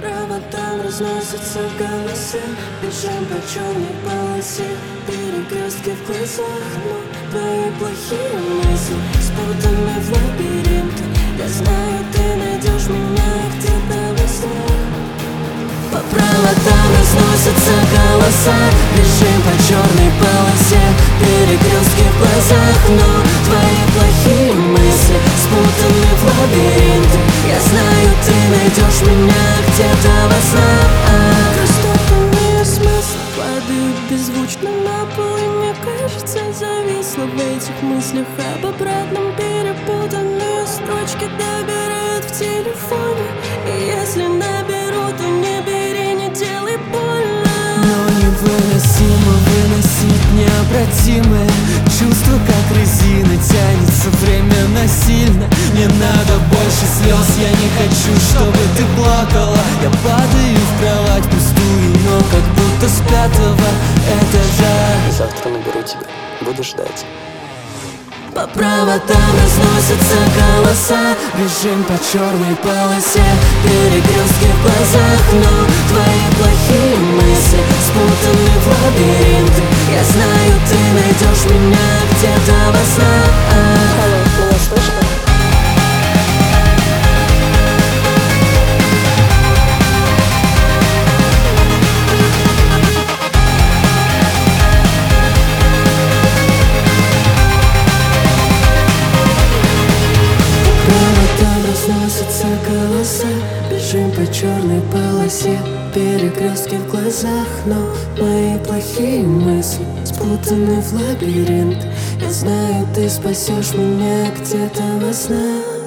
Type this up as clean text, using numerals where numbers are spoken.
проводам разносятся голоса. Бежим по черной полосе, перекрестки в глазах. Но твои плохие мысли спутаны в лабиринты. Я знаю, ты найдешь меня где-то во снах. По проводам разносятся голоса. Бежим по черной полосе, перекрестки в глазах. Но твои плохие мысли спутаны в лабиринты. Я знаю, ты найдешь меня где-то во снах. Растопленные смыслы падают беззвучно на пол. И мне кажется, зависла в этих мыслях об обратном. Перепутанные строчки догорают в телефоне. И если наберу, то не бери, не делай больно. Но невыносимо выносить необратимое чувство, как резина тянется время насильно. Не надо больше слез, я не хочу, чтобы ты плакала. Я падаю в кровать пустую, но как будто с 5-го этажа. Завтра наберу тебя, буду ждать. По проводам разносятся голоса. Бежим по черной полосе, Перекрестки в глазах. Но твои плохие мысли спутаны в лабиринты. Я знаю, ты найдешь меня где-то во снах. Алло, меня слышно? Разносятся голоса. Бежим по черной полосе, перекрестки в глазах. Но мои плохие мысли спутаны в лабиринт. Я знаю, ты спасешь меня где-то во снах.